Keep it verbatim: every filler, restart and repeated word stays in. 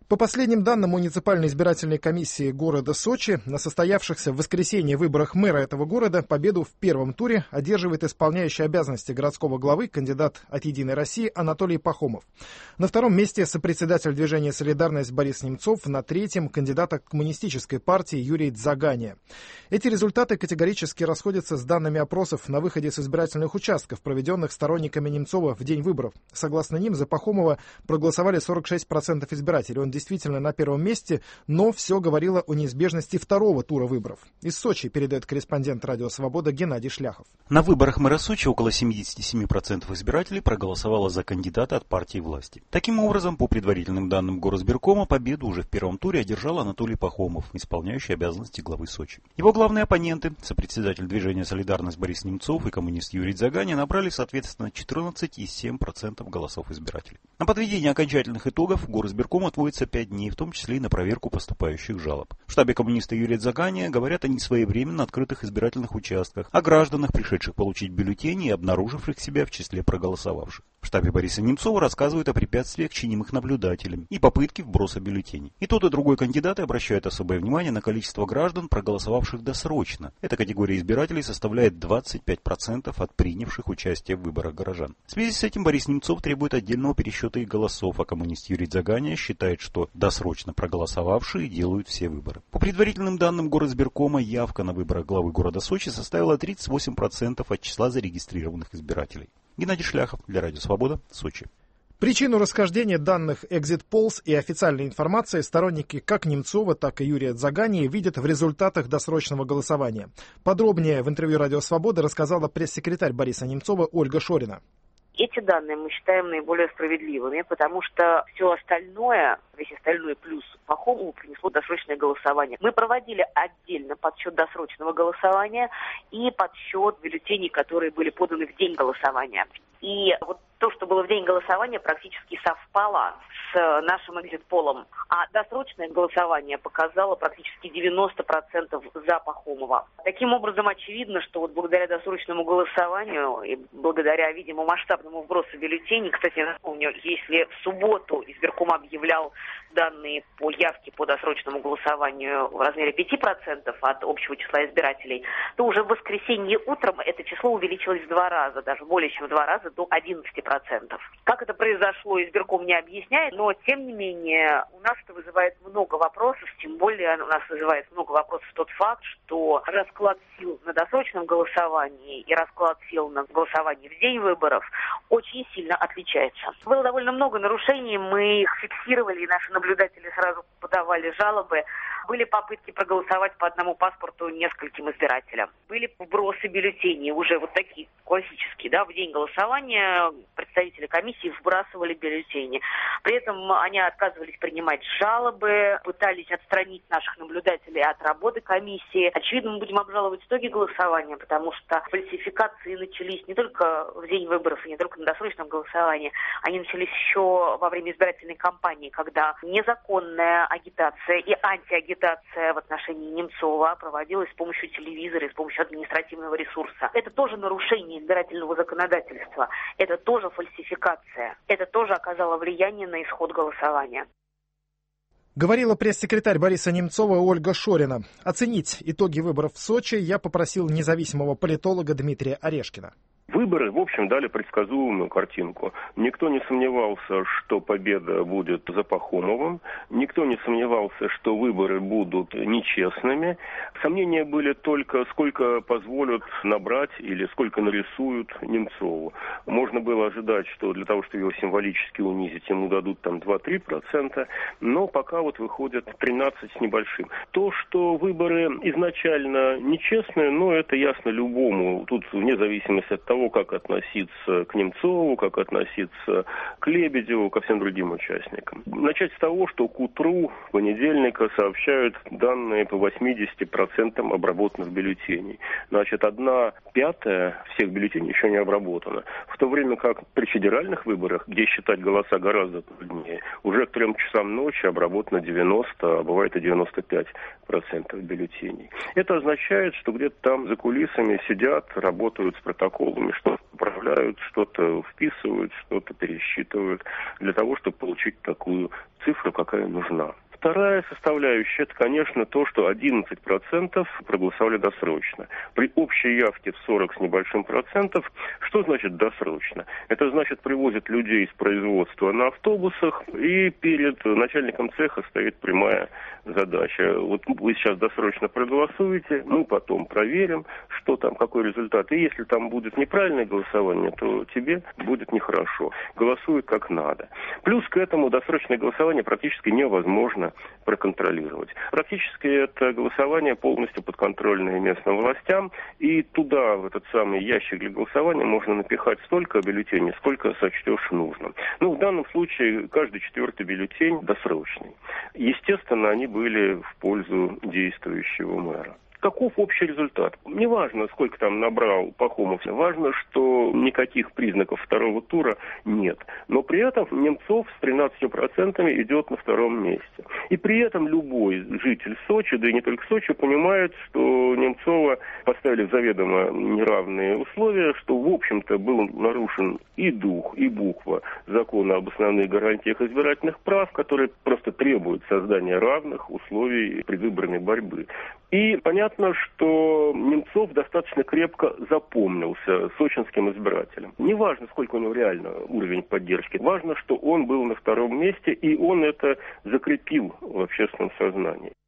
По последним данным муниципальной избирательной комиссии города Сочи, на состоявшихся в воскресенье выборах мэра этого города победу в первом туре одерживает исполняющий обязанности городского главы, кандидат от «Единой России» Анатолий Пахомов. На втором месте сопредседатель движения «Солидарность» Борис Немцов, на третьем кандидат от коммунистической партии Юрий Дзагания. Эти результаты категорически расходятся с данными опросов на выходе с избирательных участков, проведенных сторонниками Немцова в день выборов. Согласно ним, за Пахомова проголосовали сорок шесть процентов избирателей. Он действительно на первом месте, но все говорило о неизбежности второго тура выборов. Из Сочи передает корреспондент «Радио Свобода» Геннадий Шляхов. На выборах мэра Сочи около семьдесят семь процентов избирателей проголосовало за кандидата от партии власти. Таким образом, по предварительным данным Горосбиркома, победу уже в первом туре одержал Анатолий Пахомов, исполняющий обязанности главы Сочи. Его главные оппоненты, сопредседатель движения «Солидарность» Борис Немцов и коммунист Юрий Дзагания, набрали, соответственно, четырнадцать и семь десятых процента голосов избирателей. На подведение окончательных итогов Горосбирком отводится пять дней, в том числе и на проверку поступающих жалоб. В штабе коммуниста Юрия Дзагания говорят о несвоевременно открытых избирательных участках, о гражданах, пришедших получить бюллетени и обнаруживших себя в числе проголосовавших. В штабе Бориса Немцова рассказывают о препятствиях, чинимых наблюдателем, и попытке вброса бюллетеней. И тот, и другой кандидаты обращают особое внимание на количество граждан, проголосовавших досрочно. Эта категория избирателей составляет двадцать пять процентов от принявших участие в выборах горожан. В связи с этим Борис Немцов требует отдельного пересчета их голосов, а коммунист Юрий Дзагания считает, что досрочно проголосовавшие делают все выборы. По предварительным данным Горосбиркома, явка на выборах главы города Сочи составила тридцать восемь процентов от числа зарегистрированных избирателей. Геннадий Шляхов для Радио Свобода, Сочи. Причину расхождения данных Exit Polls и официальной информации сторонники как Немцова, так и Юрия Дзагании видят в результатах досрочного голосования. Подробнее в интервью «Радио Свобода» рассказала пресс-секретарь Бориса Немцова Ольга Шорина. Эти данные мы считаем наиболее справедливыми, потому что все остальное, весь остальной плюс Пахомову принесло досрочное голосование. Мы проводили отдельно подсчет досрочного голосования и подсчет бюллетеней, которые были поданы в день голосования. И вот то, что было в день голосования, практически совпало с нашим экзит-полом. А досрочное голосование показало практически девяносто процентов за Пахомова. Таким образом, очевидно, что вот благодаря досрочному голосованию и благодаря, видимо, масштабному вбросу бюллетеней, кстати, я напомню, если в субботу избирком объявлял данные по явке по досрочному голосованию в размере пять процентов от общего числа избирателей, то уже в воскресенье утром это число увеличилось в два раза, даже более чем в два раза, до одиннадцать процентов. Как это произошло, избирком не объясняет, но, тем не менее, у нас это вызывает много вопросов, тем более у нас вызывает много вопросов тот факт, что расклад сил на досрочном голосовании и расклад сил на голосовании в день выборов очень сильно отличается. Было довольно много нарушений, мы их фиксировали, и наши наблюдатели сразу подавали жалобы. Были попытки проголосовать по одному паспорту нескольким избирателям. Были вбросы бюллетеней, уже вот такие классические, да, в день голосования представители комиссии вбрасывали бюллетени. При этом они отказывались принимать жалобы, пытались отстранить наших наблюдателей от работы комиссии. Очевидно, мы будем обжаловать итоги голосования, потому что фальсификации начались не только в день выборов и не только на досрочном голосовании, они начались еще во время избирательной кампании, когда незаконная агитация и антиагитация в отношении Немцова проводилась с помощью телевизора и с помощью административного ресурса. Это тоже нарушение избирательного законодательства. Это тоже фальсификация. Это тоже оказало влияние на исход голосования. Говорила пресс-секретарь Бориса Немцова Ольга Шорина. Оценить итоги выборов в Сочи я попросил независимого политолога Дмитрия Орешкина. Выборы, в общем, дали предсказуемую картинку. Никто не сомневался, что победа будет за Пахомовым. Никто не сомневался, что выборы будут нечестными. Сомнения были только, сколько позволят набрать или сколько нарисуют Немцову. Можно было ожидать, что для того, чтобы его символически унизить, ему дадут там два-три процента, но пока вот выходит тринадцать с небольшим. То, что выборы изначально нечестные, ну, это ясно любому. Тут вне зависимости от того, как относиться к Немцову, как относиться к Лебедеву, ко всем другим участникам. Начать с того, что к утру понедельника сообщают данные по восемьдесят процентов обработанных бюллетеней. Значит, одна пятая всех бюллетеней еще не обработана. В то время как при федеральных выборах, где считать голоса гораздо труднее, уже к трем часам ночи обработано девяносто, а бывает и девяносто пять процентов бюллетеней. Это означает, что где-то там за кулисами сидят, работают с протоколами, что-то управляют, что-то вписывают, что-то пересчитывают, для того, чтобы получить такую цифру, как какая нужна. Вторая составляющая – это, конечно, то, что одиннадцать процентов проголосовали досрочно. При общей явке в сорок с небольшим процентов, что значит досрочно? Это значит, привозят людей из производства на автобусах, и перед начальником цеха стоит прямая задача. Вот вы сейчас досрочно проголосуете, мы потом проверим, что там, какой результат. И если там будет неправильное голосование, то тебе будет нехорошо. Голосуй как надо. Плюс к этому досрочное голосование практически невозможно проконтролировать. Практически это голосование полностью подконтрольное местным властям, и туда, в этот самый ящик для голосования, можно напихать столько бюллетеней, сколько сочтешь нужным. Ну, в данном случае каждый четвертый бюллетень досрочный. Естественно, они были в пользу действующего мэра. Каков общий результат? Неважно, сколько там набрал Пахомов, важно, что никаких признаков второго тура нет. Но при этом Немцов с тринадцатью процентами идет на втором месте. И при этом любой житель Сочи, да и не только Сочи, понимает, что Немцова поставили в заведомо неравные условия, что, в общем-то, был нарушен и дух, и буква закона об основных гарантиях избирательных прав, которые просто требуют создания равных условий предвыборной борьбы. И понятно, что Немцов достаточно крепко запомнился сочинским избирателям. Неважно, сколько у него реально уровень поддержки, важно, что он был на втором месте, и он это закрепил в общественном сознании.